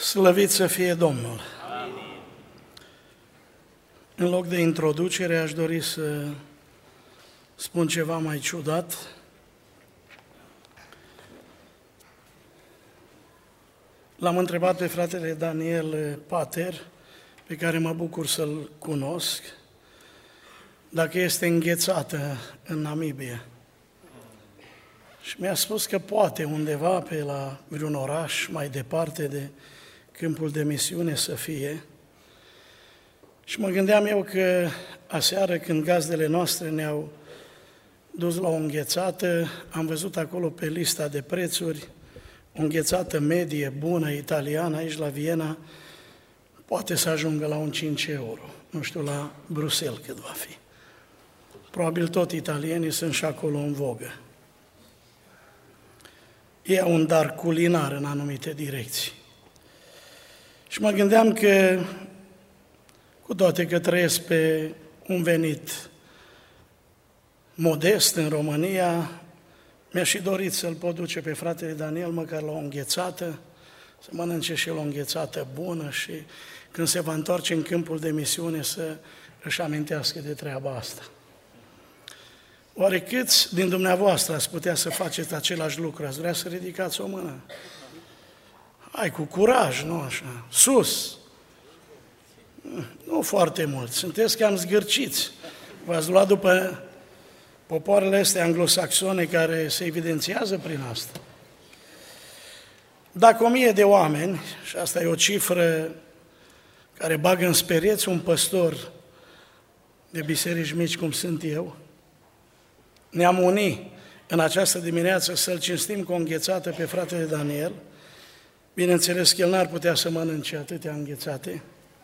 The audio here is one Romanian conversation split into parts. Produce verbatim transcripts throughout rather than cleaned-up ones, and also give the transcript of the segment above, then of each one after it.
Slăvit să fie Domnul! Amin. În loc de introducere aș dori să spun ceva mai ciudat. L-am întrebat pe fratele Daniel Pater, pe care mă bucur să-l cunosc, dacă este înghețată în Namibia. Și mi-a spus că poate undeva pe la vreun oraș mai departe de câmpul de misiune să fie. Și mă gândeam eu că aseară când gazdele noastre ne-au dus la o înghețată, am văzut acolo pe lista de prețuri o înghețată medie, bună, italiană, aici la Viena, poate să ajungă la un cinci euro. Nu știu la Bruxelles cât va fi. Probabil tot italienii sunt și acolo în vogă. E un dar culinar în anumite direcții. Și mă gândeam că, cu toate că trăiesc pe un venit modest în România, mi-a și dorit să-l pot duce pe fratele Daniel măcar la o înghețată, să mănânce și el o înghețată bună și când se va întoarce în câmpul de misiune să își amintească de treaba asta. Oare câți din dumneavoastră ați putea să faceți același lucru? Ați vrea să ridicați o mână? Hai, cu curaj, nu așa, sus! Nu foarte mulți, sunteți cam zgârciți. V-ați luat după popoarele astea anglosaxone care se evidențiază prin asta. Dacă o mie de oameni, și asta e o cifră care bagă în sperieți un păstor de biserici mici cum sunt eu, ne-am unit în această dimineață să-l cinstim cu o înghețată pe fratele Daniel. Bineînțeles că el n-ar putea să mănânce atâtea înghețate.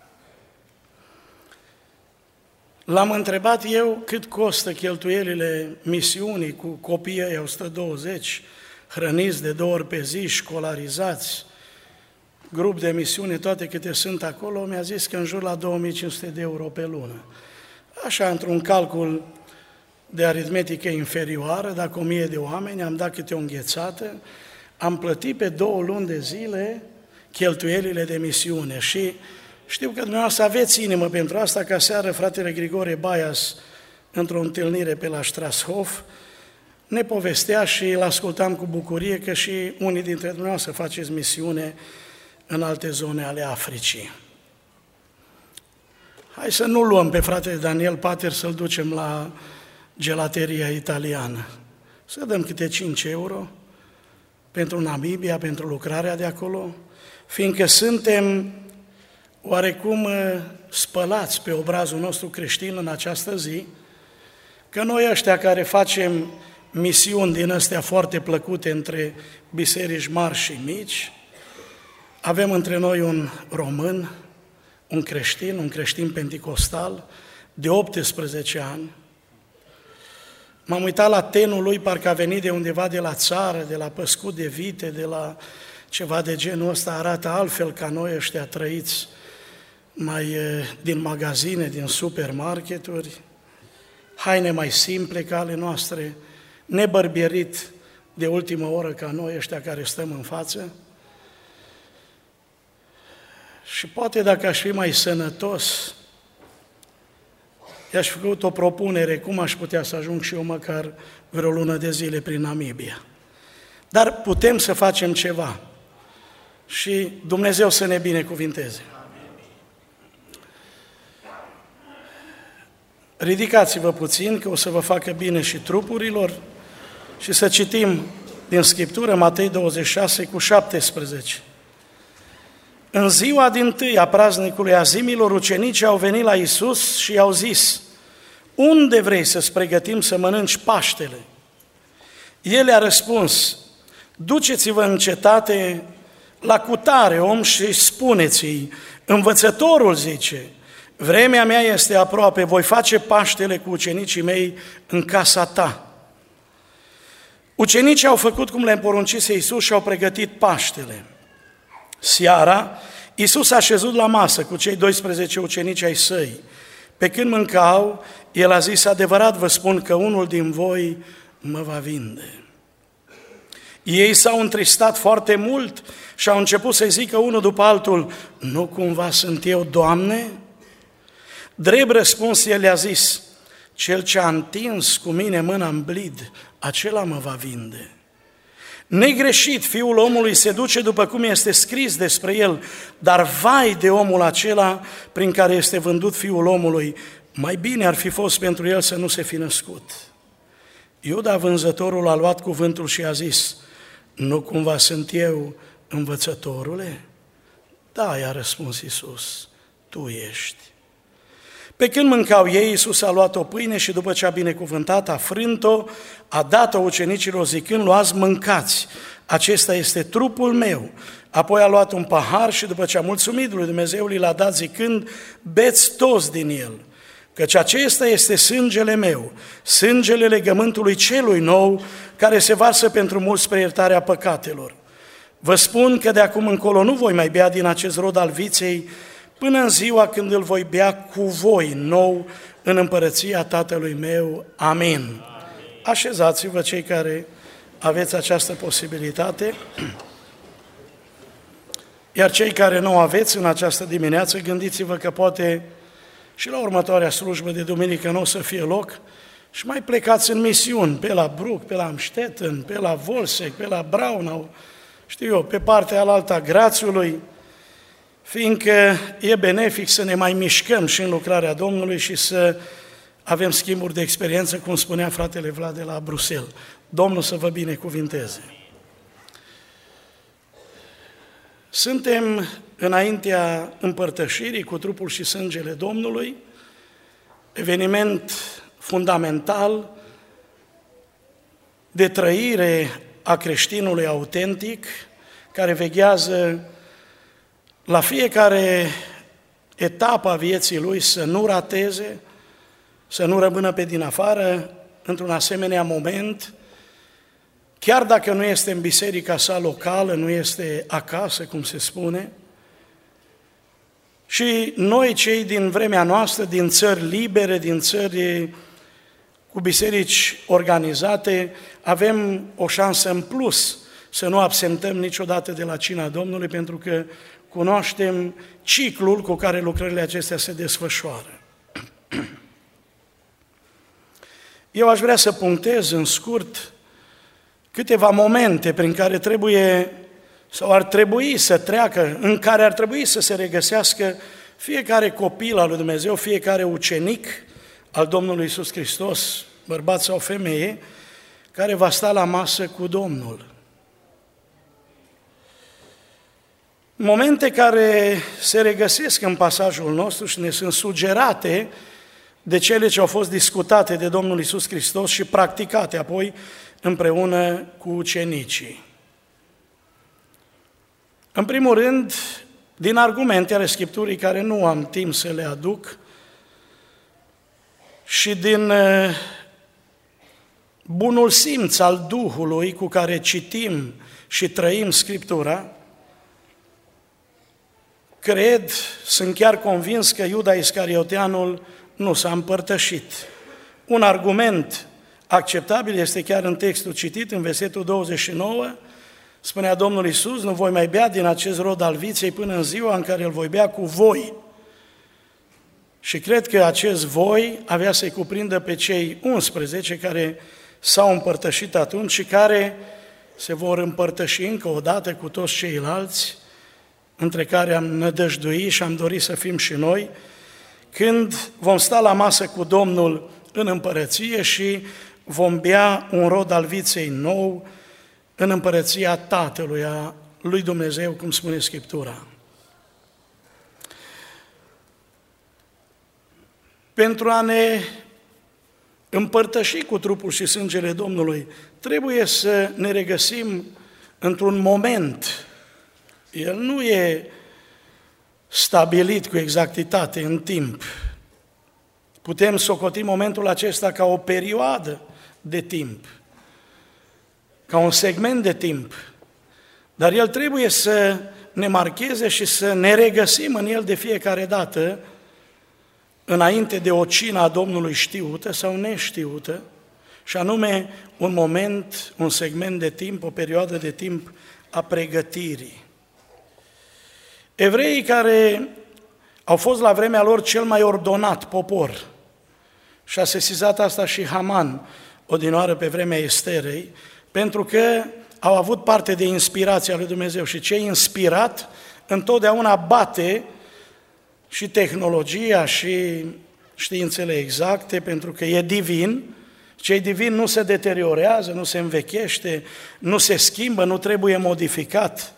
L-am întrebat eu cât costă cheltuielile misiunii cu copiii ăia o sută douăzeci, hrăniți de două ori pe zi, școlarizați, grup de misiune, toate câte sunt acolo. Mi-a zis că în jur la două mii cinci sute de euro pe lună. Așa, într-un calcul de aritmetică inferioară, dacă o mie de oameni, am dat câte o înghețată, am plătit pe două luni de zile cheltuielile de misiune și știu că dumneavoastră aveți inimă pentru asta, ca seară fratele Grigore Baias, într-o întâlnire pe la Strashof, ne povestea și îl ascultam cu bucurie că și unii dintre dumneavoastră faceți misiune în alte zone ale Africii. Hai să nu luăm pe fratele Daniel Pater să-l ducem la gelateria italiană. Să dăm câte cinci euro pentru Namibia, pentru lucrarea de acolo, fiindcă suntem oarecum spălați pe obrazul nostru creștin în această zi, că noi ăștia care facem misiuni din astea foarte plăcute între biserici mari și mici, avem între noi un român, un creștin, un creștin penticostal, de optsprezece ani. M-am uitat la tenul lui, parcă a venit de undeva de la țară, de la păscut de vite, de la ceva de genul ăsta, arată altfel ca noi ăștia trăiți mai din magazine, din supermarketuri, haine mai simple ca ale noastre, nebărbierit de ultimă oră ca noi ăștia care stăm în față. Și poate dacă aș fi mai sănătos, i-aș fi făcut o propunere cum aș putea să ajung și eu măcar vreo lună de zile prin Namibia. Dar putem să facem ceva și Dumnezeu să ne binecuvinteze. Ridicați-vă puțin, că o să vă facă bine și trupurilor și să citim din Scriptură Matei douăzeci și șase cu șaptesprezece. În ziua dintâi a praznicului Azimilor, ucenicii au venit la Iisus și i-au zis: unde vrei să-ți pregătim să mănânci Paștele? El le-a răspuns: duceți-vă în cetate la cutare om și spuneți-i: învățătorul zice, vremea mea este aproape, voi face Paștele cu ucenicii mei în casa ta. Ucenicii au făcut cum le poruncise Iisus și au pregătit Paștele. Seara, Iisus a șezut la masă cu cei doisprezece ucenici ai săi. Pe când mâncau, El a zis: adevărat vă spun că unul din voi mă va vinde. Ei s-au întristat foarte mult și au început să zică unul după altul, nu cumva sunt eu, Doamne? Drept răspuns, el le-a zis, cel ce a întins cu mine mâna în blid, acela mă va vinde. Negreșit, Fiul omului se duce după cum este scris despre el, dar vai de omul acela prin care este vândut Fiul omului, mai bine ar fi fost pentru el să nu se fi născut. Iuda, vânzătorul, a luat cuvântul și a zis, nu cumva sunt eu, învățătorule? Da, i-a răspuns Iisus, tu ești. Pe când mâncau ei, Iisus a luat o pâine și după ce a binecuvântat, a frânt-o, a dat-o ucenicilor zicând, luați, mâncați, acesta este trupul meu. Apoi a luat un pahar și după ce a mulțumit lui Dumnezeu, l-a dat zicând, beți toți din el, căci acesta este sângele meu, sângele legământului celui nou, care se varsă pentru mulți spre iertarea păcatelor. Vă spun că de acum încolo nu voi mai bea din acest rod al viței, până în ziua când îl voi bea cu voi nou în împărăția Tatălui meu. Amin. Amin. Așezați-vă cei care aveți această posibilitate, iar cei care nu aveți în această dimineață, gândiți-vă că poate și la următoarea slujbă de duminică nu o să fie loc și mai plecați în misiuni, pe la Bruck, pe la Amstetten, pe la Wolfsegg, pe la Braunau, știu eu, pe partea alaltă a Grațului, fiindcă e benefic să ne mai mișcăm și în lucrarea Domnului și să avem schimburi de experiență, cum spunea fratele Vlad de la Bruxelles. Domnul să vă binecuvinteze. Suntem înaintea împărtășirii cu trupul și sângele Domnului, eveniment fundamental de trăire a creștinului autentic, care veghează la fiecare etapă a vieții lui să nu rateze, să nu rămână pe din afară într-un asemenea moment, chiar dacă nu este în biserica sa locală, nu este acasă, cum se spune. Și noi, cei din vremea noastră, din țări libere, din țări cu biserici organizate, avem o șansă în plus să nu absentăm niciodată de la cina Domnului, pentru că cunoaștem ciclul cu care lucrările acestea se desfășoară. Eu aș vrea să punctez în scurt câteva momente prin care trebuie sau ar trebui să treacă, în care ar trebui să se regăsească fiecare copil al lui Dumnezeu, fiecare ucenic al Domnului Iisus Hristos, bărbat sau femeie, care va sta la masă cu Domnul. Momente care se regăsesc în pasajul nostru și ne sunt sugerate de cele ce au fost discutate de Domnul Iisus Hristos și practicate apoi împreună cu ucenicii. În primul rând, din argumente ale Scripturii care nu am timp să le aduc și din bunul simț al Duhului cu care citim și trăim Scriptura, cred, sunt chiar convins că Iuda Iscarioteanul nu s-a împărtășit. Un argument acceptabil este chiar în textul citit, în versetul douăzeci și nouă, spunea Domnul Iisus, nu voi mai bea din acest rod al viței până în ziua în care îl voi bea cu voi. Și cred că acest voi avea să-i cuprindă pe cei unsprezece care s-au împărtășit atunci și care se vor împărtăși încă o dată cu toți ceilalți, între care am nădăjduit și am dorit să fim și noi, când vom sta la masă cu Domnul în împărăție și vom bea un rod al viței nou în împărăția Tatălui, a lui Dumnezeu, cum spune Scriptura. Pentru a ne împărtăși cu trupul și sângele Domnului, trebuie să ne regăsim într-un moment. El nu e stabilit cu exactitate în timp. Putem socoti momentul acesta ca o perioadă de timp, ca un segment de timp, dar el trebuie să ne marcheze și să ne regăsim în el de fiecare dată, înainte de o cină a Domnului știută sau neștiută, și anume un moment, un segment de timp, o perioadă de timp a pregătirii. Evreii care au fost la vremea lor cel mai ordonat popor, și a sesizat asta și Haman, odinoară pe vremea Esterei, pentru că au avut parte de inspirația lui Dumnezeu și ce inspirat întotdeauna bate și tehnologia și științele exacte, pentru că e divin. Ce-i divin nu se deteriorează, nu se învechește, nu se schimbă, nu trebuie modificat.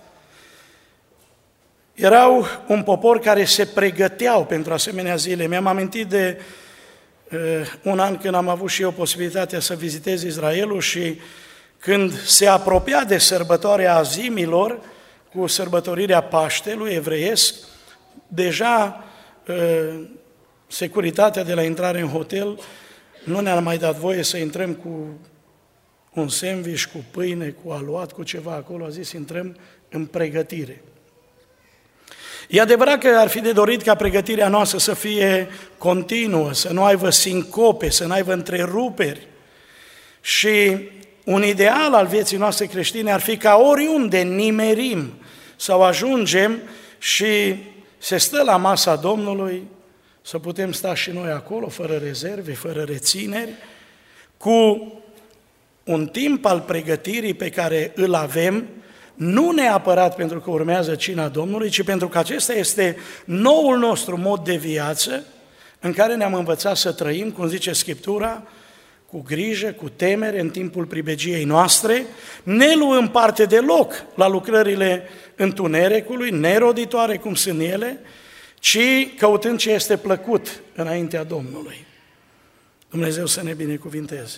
Erau un popor care se pregăteau pentru asemenea zile. Mi-am amintit de uh, un an când am avut și eu posibilitatea să vizitez Israelul și când se apropia de sărbătoarea azimilor, cu sărbătorirea Paștelui evreiesc, deja uh, securitatea de la intrare în hotel nu ne-a mai dat voie să intrăm cu un sandwich, cu pâine, cu aluat, cu ceva acolo. A zis, intrăm în pregătire. E adevărat că ar fi de dorit ca pregătirea noastră să fie continuă, să nu aibă sincope, să nu aibă întreruperi. Și un ideal al vieții noastre creștine ar fi ca oriunde nimerim sau ajungem și se stă la masa Domnului, să putem sta și noi acolo, fără rezerve, fără rețineri, cu un timp al pregătirii pe care îl avem, nu neapărat pentru că urmează cina Domnului, ci pentru că acesta este noul nostru mod de viață în care ne-am învățat să trăim, cum zice Scriptura, cu grijă, cu temere în timpul pribegiei noastre, ne luăm parte deloc la lucrările întunericului, neroditoare cum sunt ele, ci căutând ce este plăcut înaintea Domnului. Dumnezeu să ne binecuvinteze.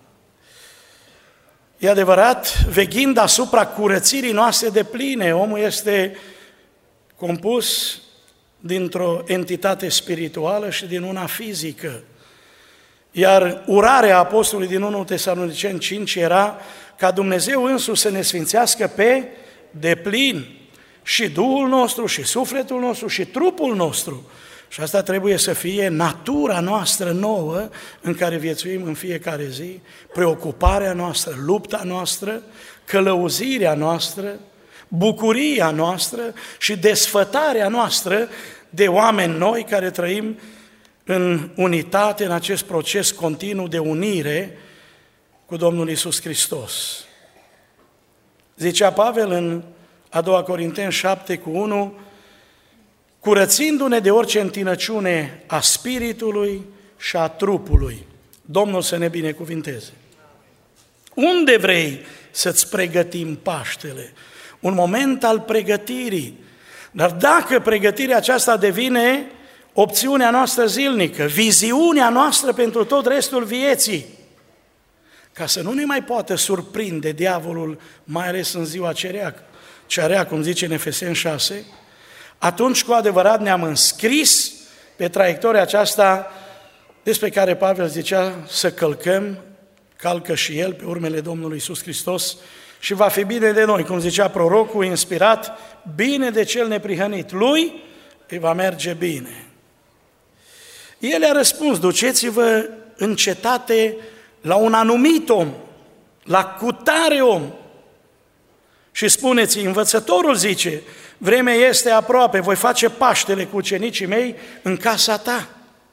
E adevărat, veghind asupra curățirii noastre de pline, omul este compus dintr-o entitate spirituală și din una fizică. Iar urarea apostolului din întâi Tesaloniceni cinci era ca Dumnezeu însuși să ne sfințească pe deplin și Duhul nostru, și sufletul nostru, și trupul nostru. Și asta trebuie să fie natura noastră nouă în care viețuim în fiecare zi, preocuparea noastră, lupta noastră, călăuzirea noastră, bucuria noastră și desfătarea noastră de oameni noi care trăim în unitate, în acest proces continuu de unire cu Domnul Iisus Hristos. Zicea Pavel în a doua Corinteni șapte cu unu, curățindu-ne de orice întinăciune a spiritului și a trupului. Domnul să ne binecuvinteze. Unde vrei să-ți pregătim Paștele? Un moment al pregătirii. Dar dacă pregătirea aceasta devine opțiunea noastră zilnică, viziunea noastră pentru tot restul vieții, ca să nu ne mai poată surprinde diavolul, mai ales în ziua cerea, cearea, cum zice în Efeseni șase, atunci cu adevărat ne-am înscris pe traiectoria aceasta despre care Pavel zicea să călcăm, calcă și el pe urmele Domnului Iisus Hristos și va fi bine de noi, cum zicea prorocul inspirat, bine de cel neprihănit, lui îi va merge bine. El a răspuns, duceți-vă în cetate la un anumit om, la cutare om, și spuneți, învățătorul zice, vremea este aproape, voi face Paștele cu ucenicii mei în casa ta.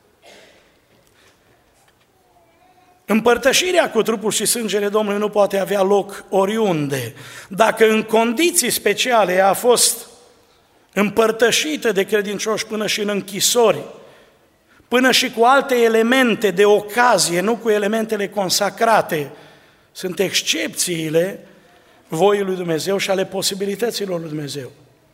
Împărtășirea cu trupul și sângele Domnului nu poate avea loc oriunde. Dacă în condiții speciale ea a fost împărtășită de credincioși până și în închisori, până și cu alte elemente de ocazie, nu cu elementele consacrate, sunt excepțiile voii lui Dumnezeu și ale posibilităților lui Dumnezeu.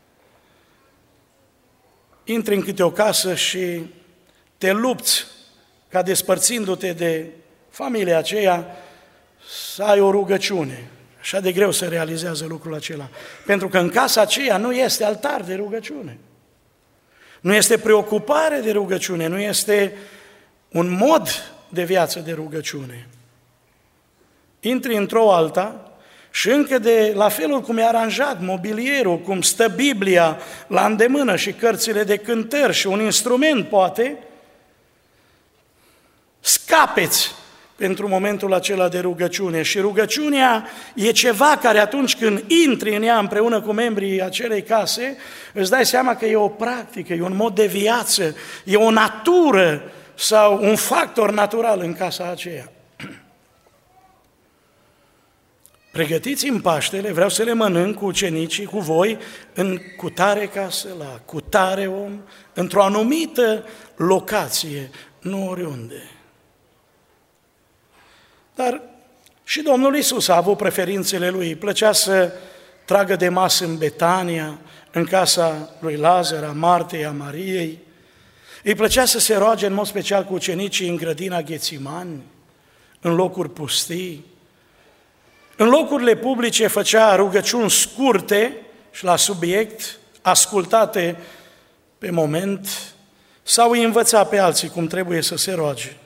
Intri în câte o casă și te lupți ca despărțindu-te de familia aceea să ai o rugăciune. Așa de greu se realizează lucrul acela. Pentru că în casa aceea nu este altar de rugăciune. Nu este preocupare de rugăciune, nu este un mod de viață de rugăciune. Intri într-o alta și încă de la felul cum e aranjat mobilierul, cum stă Biblia la îndemână și cărțile de cântări și un instrument poate, scapeți pentru momentul acela de rugăciune. Și rugăciunea e ceva care atunci când intri în ea împreună cu membrii acelei case, îți dai seama că e o practică, e un mod de viață, e o natură sau un factor natural în casa aceea. Pregătiți-mi Paștele, vreau să le mănânc cu ucenicii, cu voi, în cutare casă, la cutare om, într-o anumită locație, nu oriunde. Dar și Domnul Iisus a avut preferințele Lui, îi plăcea să tragă de masă în Betania, în casa lui Lazar, a Martei, a Mariei, îi plăcea să se roage în mod special cu ucenicii în grădina Ghețimani, în locuri pustii. În locurile publice făcea rugăciuni scurte și la subiect, ascultate pe moment, sau îi învăța pe alții cum trebuie să se roage.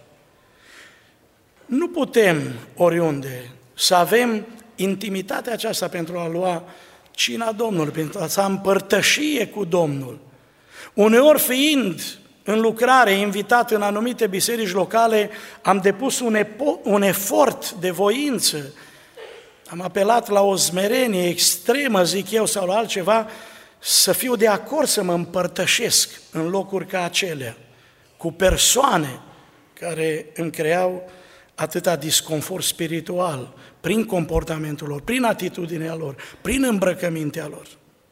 Nu putem oriunde să avem intimitatea aceasta pentru a lua cina Domnului, pentru a împărtășie cu Domnul. Uneori fiind în lucrare, invitat în anumite biserici locale, am depus un, epo- un efort de voință, am apelat la o smerenie extremă, zic eu, sau la altceva, să fiu de acord să mă împărtășesc în locuri ca acelea, cu persoane care îmi creau atâta disconfort spiritual, prin comportamentul lor, prin atitudinea lor, prin îmbrăcămintea lor.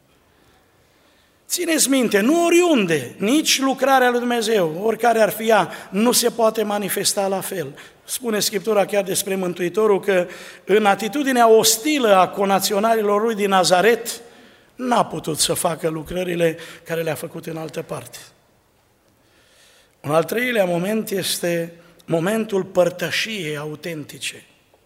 Țineți minte, nu oriunde, nici lucrarea lui Dumnezeu, oricare ar fi ea, nu se poate manifesta la fel. Spune Scriptura chiar despre Mântuitorul că în atitudinea ostilă a conaționalilor lui din Nazaret n-a putut să facă lucrările care le-a făcut în altă parte. Un al treilea moment este momentul părtășiei autentice.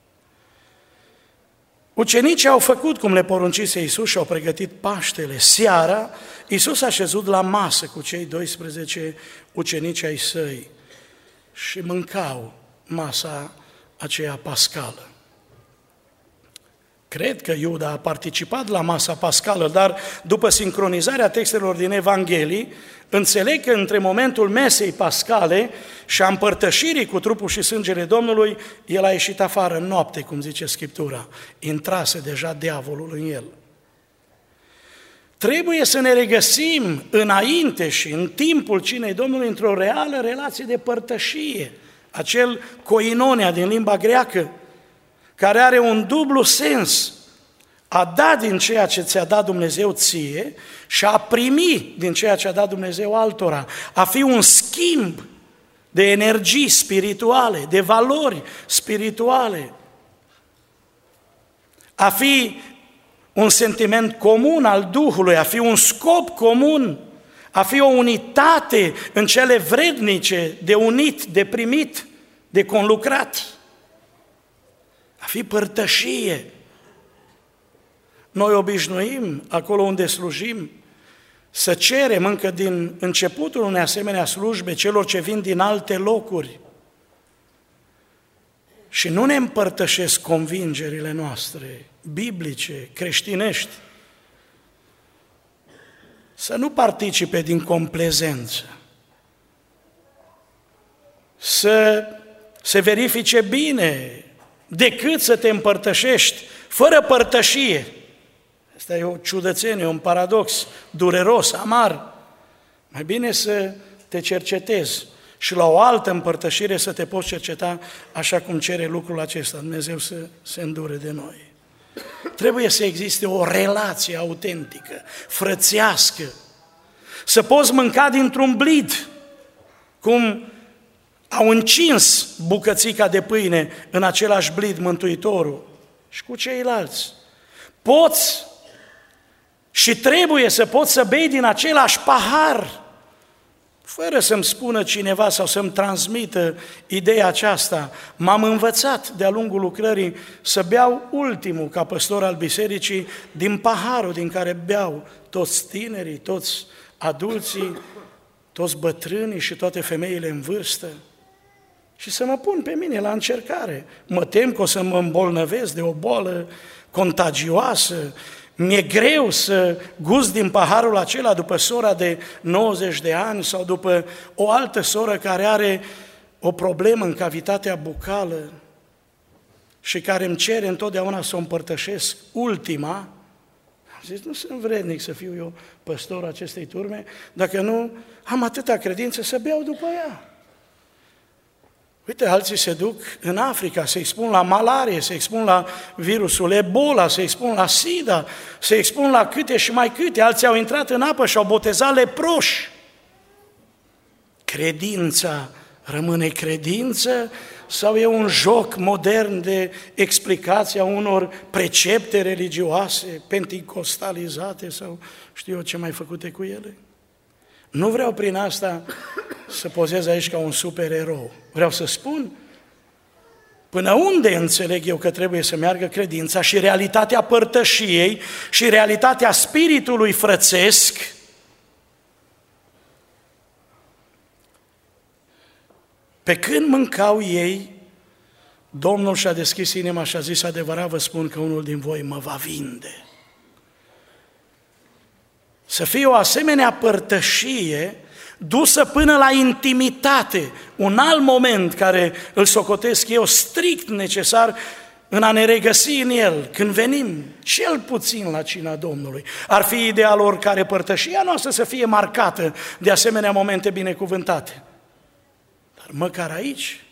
Ucenicii au făcut cum le poruncise Iisus și au pregătit Paștele. Seara, Iisus a șezut la masă cu cei doisprezece ucenici ai săi și mâncau masa aceea pascală. Cred că Iuda a participat la masa pascală, dar după sincronizarea textelor din Evanghelii, înțeleg că între momentul mesei pascale și a împărtășirii cu trupul și sângele Domnului, el a ieșit afară în noapte, cum zice Scriptura. Intrase deja diavolul în el. Trebuie să ne regăsim înainte și în timpul cinei Domnului într-o reală relație de părtășie, acel koinonia din limba greacă, care are un dublu sens, a da din ceea ce ți-a dat Dumnezeu ție și a primi din ceea ce a dat Dumnezeu altora, a fi un schimb de energii spirituale, de valori spirituale, a fi un sentiment comun al Duhului, a fi un scop comun, a fi o unitate în cele vrednice de unit, de primit, de conlucrat, a fi părtășie. Noi obișnuim, acolo unde slujim, să cerem încă din începutul unei asemenea slujbe celor ce vin din alte locuri și nu ne împărtășesc convingerile noastre biblice, creștinești, să nu participe din complezență, să se verifice bine, decât să te împărtășești fără părtășie. Asta e o ciudățenie, un paradox dureros, amar. Mai bine să te cercetezi și la o altă împărtășire să te poți cerceta așa cum cere lucrul acesta. Dumnezeu să se îndure de noi. Trebuie să existe o relație autentică, frățească, să poți mânca dintr-un blid, cum au încins bucățica de pâine în același blid Mântuitorul și cu ceilalți. Poți și trebuie să poți să bei din același pahar, fără să-mi spună cineva sau să-mi transmită ideea aceasta. M-am învățat de-a lungul lucrării să beau ultimul, ca păstor al bisericii, din paharul din care beau toți tinerii, toți adulții, toți bătrânii și toate femeile în vârstă. Și să mă pun pe mine la încercare. Mă tem că o să mă îmbolnăvesc de o boală contagioasă. Mi-e greu să gust din paharul acela după sora de nouăzeci de ani sau după o altă soră care are o problemă în cavitatea bucală și care îmi cere întotdeauna să o împărtășesc, ultima, am zis, nu sunt vrednic să fiu eu păstorul acestei turme, dacă nu am atâta credință să beau după ea. Uite, alții se duc în Africa, se expun la malarie, se expun la virusul Ebola, se expun la SIDA, se expun la câte și mai câte, alții au intrat în apă și au botezat leproși. Credința rămâne credință sau e un joc modern de explicație a unor precepte religioase, penticostalizate sau știu eu ce mai făcute cu ele? Nu vreau prin asta să pozez aici ca un supererou. Vreau să spun până unde înțeleg eu că trebuie să meargă credința și realitatea părtășiei și realitatea spiritului frățesc. Pe când mâncau ei, Domnul și-a deschis inima și a zis, adevărat vă spun că unul din voi mă va vinde. Să fie o asemenea părtășie dusă până la intimitate, un alt moment care îl socotesc eu strict necesar în a ne regăsi în el, când venim cel puțin la cina Domnului. Ar fi ideal oricare părtășia noastră să fie marcată de asemenea momente binecuvântate. Dar măcar aici,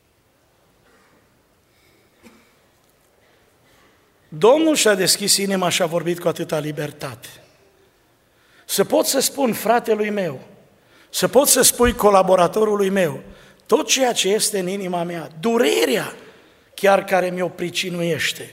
Domnul și-a deschis inima și a vorbit cu atâta libertate. Să pot să spun fratelui meu, să pot să spui colaboratorului meu, tot ceea ce este în inima mea, durerea chiar care mi-o pricinuiește.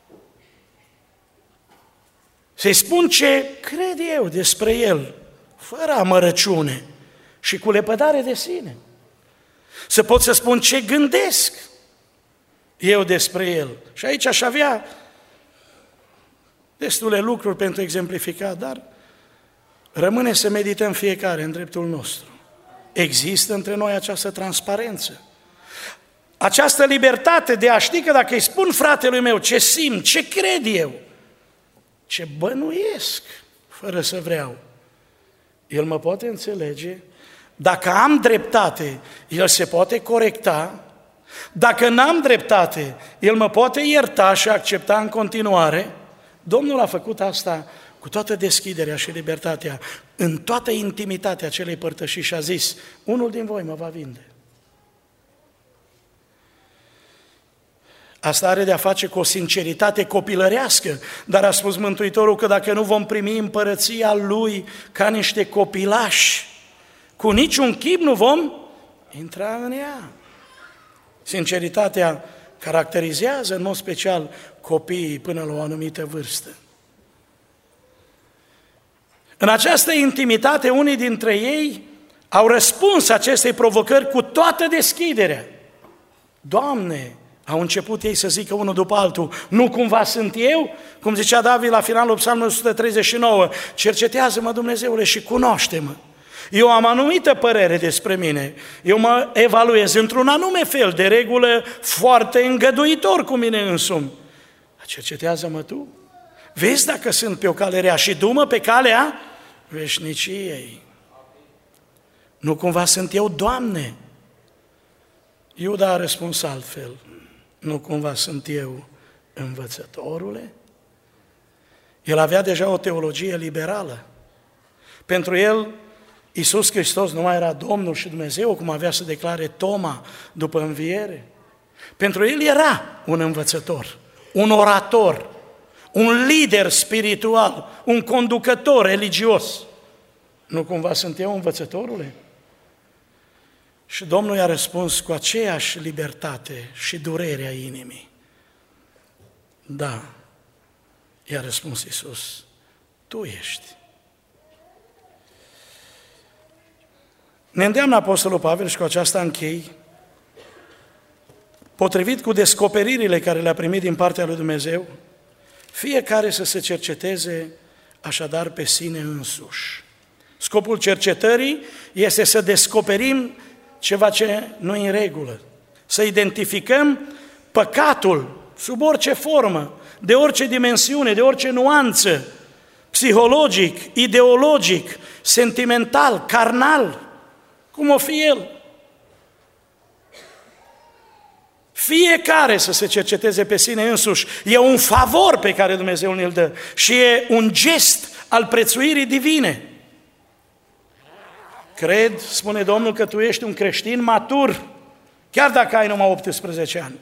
Să-i spun ce cred eu despre el, fără amărăciune și cu lepădare de sine. Să pot să spun ce gândesc eu despre el. Și aici aș avea destule lucruri pentru exemplificat, dar rămâne să medităm fiecare în dreptul nostru. Există între noi această transparență, această libertate de a ști că dacă îi spun fratelui meu ce simt, ce cred eu, ce bănuiesc, fără să vreau, el mă poate înțelege, dacă am dreptate, el se poate corecta, dacă n-am dreptate, el mă poate ierta și accepta în continuare. Domnul a făcut asta cu toată deschiderea și libertatea, în toată intimitatea acelei părtășii și a zis, unul din voi mă va vinde. Asta are de-a face cu o sinceritate copilărească, dar a spus Mântuitorul că dacă nu vom primi împărăția Lui ca niște copilași, cu niciun chip nu vom intra în ea. Sinceritatea caracterizează în mod special copiii până la o anumită vârstă. În această intimitate, unii dintre ei au răspuns acestei provocări cu toată deschiderea. Doamne, au început ei să zică unul după altul, nu cumva sunt eu? Cum zicea David la finalul Psalmului o sută treizeci și nouă, cercetează-mă, Dumnezeule, și cunoaște-mă. Eu am anumită părere despre mine, eu mă evaluez într-un anume fel, de regulă foarte îngăduitor cu mine însumi. Cercetează-mă tu, vezi dacă sunt pe o cale rea și du-mă pe calea veșniciei. Nu cumva sunt eu, Doamne? Iuda a răspuns altfel, nu cumva sunt eu, învățătorule? El avea deja o teologie liberală. Pentru el, Iisus Hristos nu mai era Domnul și Dumnezeu, cum avea să declare Toma după înviere. Pentru el era un învățător, un orator, un lider spiritual, un conducător religios. Nu cumva sunt eu, învățătorule? Și Domnul i-a răspuns cu aceeași libertate și durerea inimii. Da, i-a răspuns Iisus, tu ești. Ne îndeamnă Apostolul Pavel și cu aceasta închei, potrivit cu descoperirile care le-a primit din partea lui Dumnezeu, fiecare să se cerceteze așadar pe sine însuși. Scopul cercetării este să descoperim ceva ce nu e în regulă, să identificăm păcatul sub orice formă, de orice dimensiune, de orice nuanță, psihologic, ideologic, sentimental, carnal, cum o fi el. Fiecare să se cerceteze pe sine însuși. E un favor pe care Dumnezeu ne-l dă și e un gest al prețuirii divine. Cred, spune Domnul, că tu ești un creștin matur, chiar dacă ai numai optsprezece ani.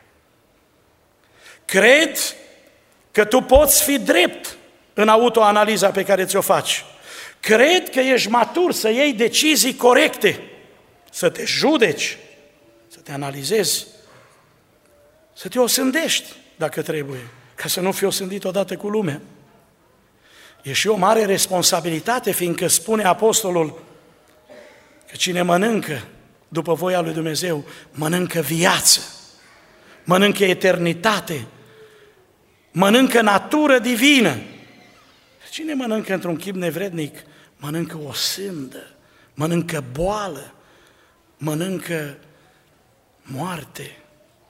Cred că tu poți fi drept în autoanaliza pe care ți-o faci. Cred că ești matur să iei decizii corecte, să te judeci, să te analizezi, să te osândești dacă trebuie, ca să nu fii osândit odată cu lumea. E și o mare responsabilitate, fiindcă spune apostolul că cine mănâncă după voia lui Dumnezeu, mănâncă viață, mănâncă eternitate, mănâncă natură divină. Cine mănâncă într-un chip nevrednic, mănâncă o sândă, mănâncă boală, mănâncă moarte.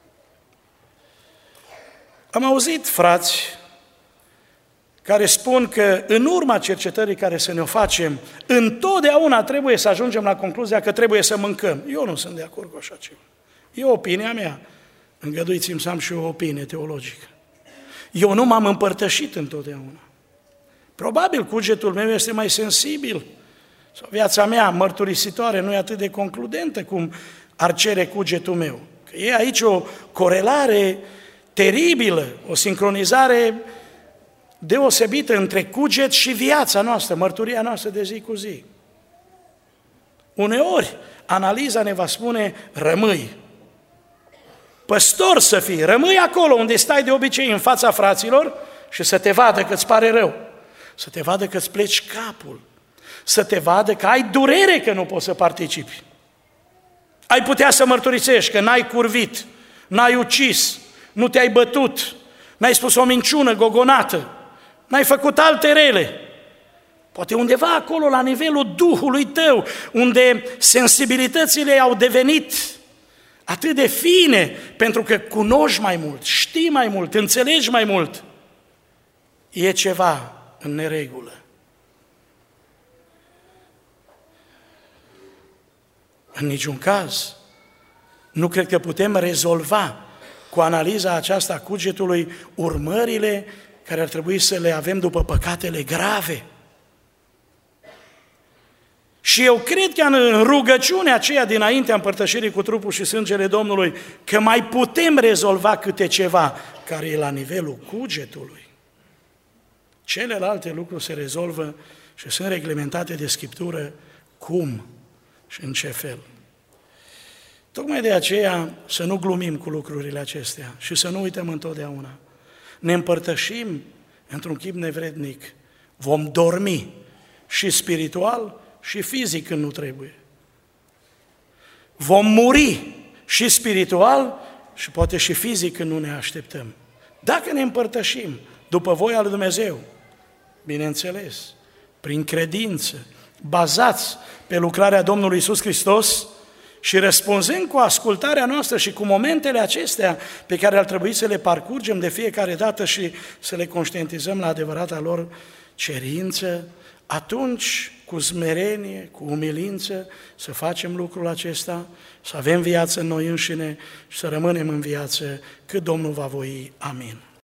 Am auzit frați care spun că în urma cercetării care să ne o facem, întotdeauna trebuie să ajungem la concluzia că trebuie să mâncăm. Eu nu sunt de acord cu așa ceva. E opinia mea. Îngăduiți-mi să am și o opinie teologică. Eu nu m-am împărtășit întotdeauna. Probabil cugetul meu este mai sensibil, sau viața mea mărturisitoare nu e atât de concludentă cum ar cere cugetul meu. Că e aici o corelare teribilă, o sincronizare deosebită între cuget și viața noastră, mărturia noastră de zi cu zi. Uneori, analiza ne va spune, rămâi. Păstor să fii, rămâi acolo unde stai de obicei în fața fraților și să te vadă că îți pare rău, să te vadă că îți pleci capul, să te vadă că ai durere că nu poți să participi. Ai putea să mărturisești că n-ai curvit, n-ai ucis, nu te-ai bătut, n-ai spus o minciună gogonată, n-ai făcut alte rele. Poate undeva acolo, la nivelul Duhului tău, unde sensibilitățile au devenit atât de fine, pentru că cunoști mai mult, știi mai mult, înțelegi mai mult, e ceva în neregulă. În niciun caz, nu cred că putem rezolva cu analiza aceasta a cugetului urmările care ar trebui să le avem după păcatele grave. Și eu cred că în rugăciunea aceea dinaintea împărtășirii cu trupul și sângele Domnului, că mai putem rezolva câte ceva care e la nivelul cugetului. Celelalte lucruri se rezolvă și sunt reglementate de Scriptură cum și în ce fel. Tocmai de aceea să nu glumim cu lucrurile acestea și să nu uităm întotdeauna. Ne împărtășim într-un chip nevrednic, vom dormi și spiritual și fizic când nu trebuie. Vom muri și spiritual și poate și fizic când nu ne așteptăm. Dacă ne împărtășim după voia lui Dumnezeu, bineînțeles, prin credință, bazați pe lucrarea Domnului Iisus Hristos și răspunzând cu ascultarea noastră și cu momentele acestea pe care ar trebui să le parcurgem de fiecare dată și să le conștientizăm la adevărata lor cerință, atunci cu smerenie, cu umilință, să facem lucrul acesta, să avem viață în noi înșine și să rămânem în viață cât Domnul va voi. Amin.